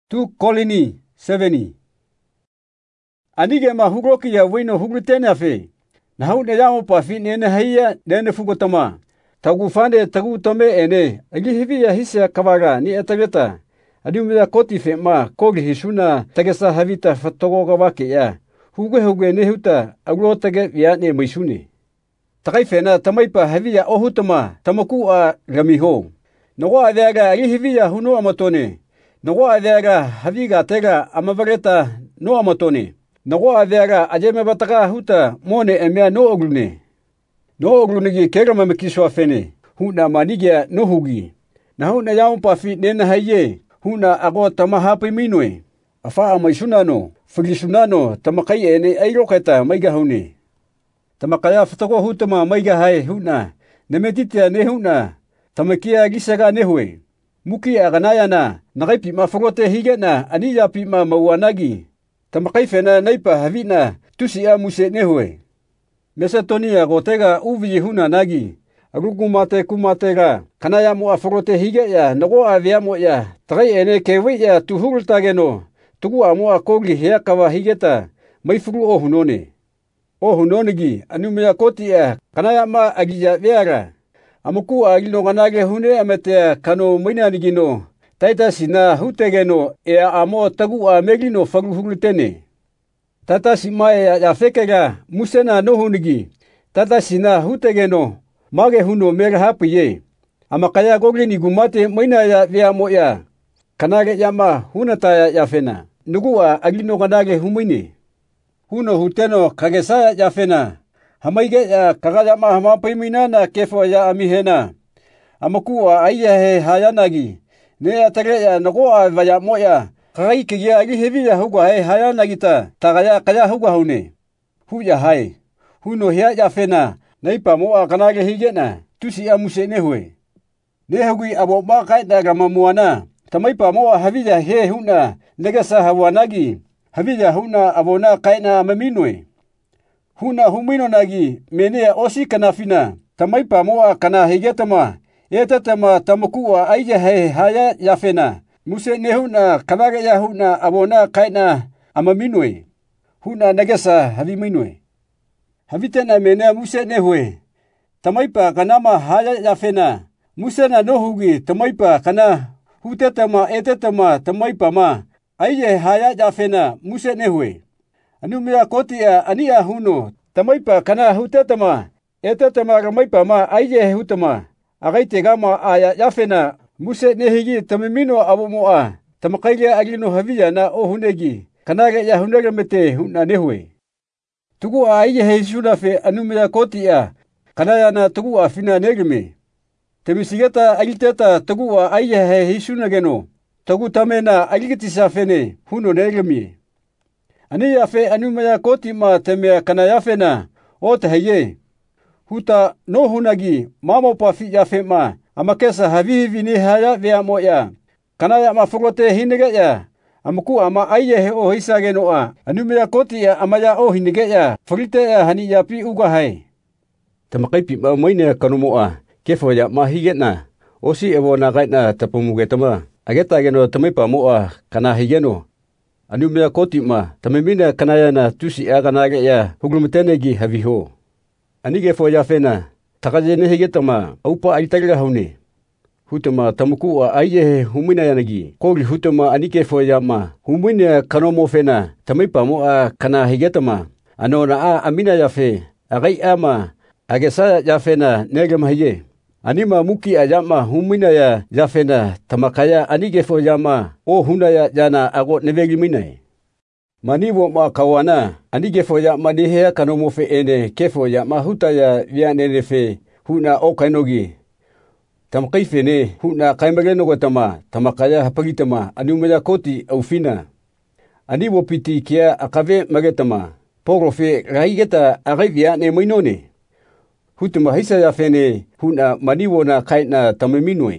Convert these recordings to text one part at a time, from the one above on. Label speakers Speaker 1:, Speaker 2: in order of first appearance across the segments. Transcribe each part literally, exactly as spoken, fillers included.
Speaker 1: Tu kolini seveni. Anige ma hugoki ya wino hugutene afe. Na hau ne yamo pa fi nene haiya nene fugotama. Tagu fande tagu tome ene. Agi hivi ya hisa kawaga ni etageta. Adiumia koti fe ma kogi hisuna tagesa havita fatogo wake ya. Hugue hugue ne huta aglo tage ya ne maisuni. Takai fena tamaipa havi ya ohutama tamaku a ramiho. Nogo adega agi hivi ya huno amatone. Nogo adega haviga tega amavareta no amatone. Nogo adega ajeme bataka huta mone emea no oglune. No oglunegi kega mamekiso afene. Huna manigia no hugi. Na huna yaum pafi nena haye. Huna ago tamahapi minwe. Afa amaisunano. Frisunano tamakai ene airoketa maiga hune. Tamakaya fatago hutama maiga hae huna. Nemetitia ne huna. Tamakia gisaga nehue. Muki aganayana. Nagaipi mafagote higena aniya pima mawanagi. Tamakai fena naipa havina tusia muse nehue. Mesatonia gotega uvi huna nagi. Agugumate kumatega. Kanaya mo afagote higeya nago aviamo ya. Tagai ene kewe ya tuhultageno. Tugu amo akogi heakawa higeta. Maifuru o hunone. O hunonegi anumia koti ya. Kanaya ma agiya veara. Amuku agino ganage hune ametea kano mainanigino. Taita sina hutegeno ea amo tagu a megino faguhulutene. Tata sima ea ya fekega musena no hunigi. Tata sina hutegeno mage huno mega hapi ye. Amakaya gogini gumate maina ya vea moya. Kanage yama hunataya ya fena. Nugua agino ganage humine. Huno huteno kagesaya ya fena. Hamaige ya kagayama hamapaimina na kefo ya amihena. Amakua ayahe hayanagi. Ne atare ya nagoa vaya moya. Kagai kigia agi hevi ya hugwa hai hayanagita. Tagaya kaya hugwa hune. Huya hai. Huno hea ya fena. Naipa moa kanage higena. Tusi ya muse nehue. Nehugui abo makai daga mamuana. Tamaipa moa havija he huna. Negasa hawanagi. Havija huna abona kaina maminwe. Huna humino nagi menea osi kanafina. Tamaipa moa kana higetama. Etatama tamakua aija he haya yafena. Muse ne huna kanage ya huna abona kaina amaminwe. Huna negasa haviminwe. Havitena menea muse nehue. Tamaipa kanama haya yafena. Muse na nohugi tamaipa kana hutetama etetama tamaipa ma. Aija haya yafena muse nehue. Anumia kotia ania huno. Tamaipa kana hutetama. Etetama ramaipa ma aija hutama. Agaite gama aya yafena. Muse nehigi tamimino abomoa. Tamakailia agino havia na ohunegi. Kanage ya hunega mete huna nehue. Tugu aija heisuna fe anumia kotia. Kanaya na tugu afina negime. Temisigeta agiteta tugu aija heisuna geno. Tugu tamena agitisa fene huno negime. Ani yafe anumia kotima temea kanaya fena. Ota heye. Huta no hunagi mamo pafi yafe ma. Amakesa havivi ni haya vea moya. Kanaya mafugote hinege ya. Amuku ama aye he o hisage noa. Anumia koti ya amaya o hinege ya. Frite ya hani ya pi uga hai. Tamakaipi ma moine kanomoa. Kefo ya mahigena. Osi evo na gaina tapumugetama. Ageta geno tamaipa moa kana higeno. Anumia koti ma tamimina kanaya na tusi aganage ya. Huglumtenegi haviho. Anige fo ya fena. Takaje ne higetama. Aupa aitaga haune. Hutama tamuku a aye humina yanagi. Kogi hutama anike fo ya ma. Humina kanomo fena. Tamaipa moa kana higetama. Ano na a amina ya fe. Agai ama. Agesa ya fena negama hiye. Anima muki ayama humina ya ya fena. Tamakaya anige fo ya ma. O huna ya jana ago nevegi minai. Maniwo ma kawana. Anige fo ya ma nihea kanomo fe ene. Kefo ya ma huta ya vianene fe. Huna o kainogi. Tamakai fene huna kaimageno gotama. Tamakaya hapagitama. Anumaya koti au fina. Aniwo piti kia akave magetama. Poro fe raigeta agai viane moinone. Hutama hisa ya fene huna maniwo na kaina tamaminwe.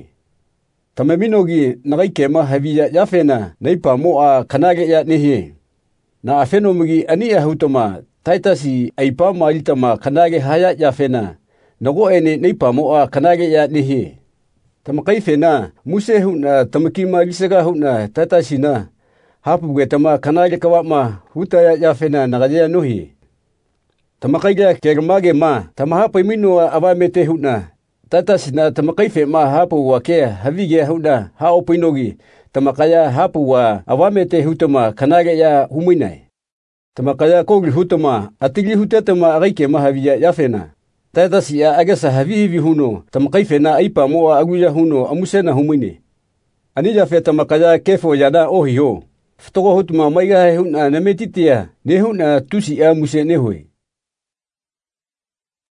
Speaker 1: Tamaminogi nagaikema havia ya fena. Naipa moa kanage ya nehe. Na afeno mugi ania hutama. Taitasi aipa maalitama kanage haya ya fena. Nago ene neipa moa kanage ya nehe. Tamakai fena muse huna tamakima gisaga huna tatasina hapu ge tama kanale kawa ma huta ya yafena nagaya nohi. Tamakaiga kermage ma tama hapu imino avamete huna. Tata sina tamakaife ma hapu wa ke havige huna ha opinogi tamakaya hapu wa avamete hutama kanale ya humuinai. Tamakaya kogli hutama atili hutetama agaike ma havia yafena. Tata siya agasa havihi huno tamakaife na aipa moa aguya huno amusena humuine. Anija fe tamakaya kefo yana ohiho. Ftoko hutuma maiga huna nametitia ne huna tusi a muse nehoe.